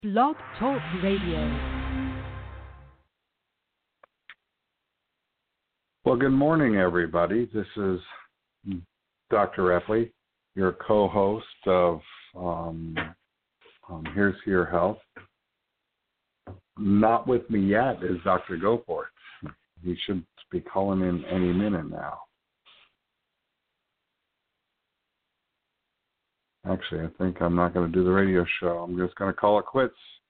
Blog Talk Radio. Well, good morning, everybody. This is Dr. Epley, your co-host of Here's to Your Health. Not with me yet is Dr. Goforth. He should be calling in any minute now. Actually, I think I'm not going to do the radio show. I'm just going to call it quits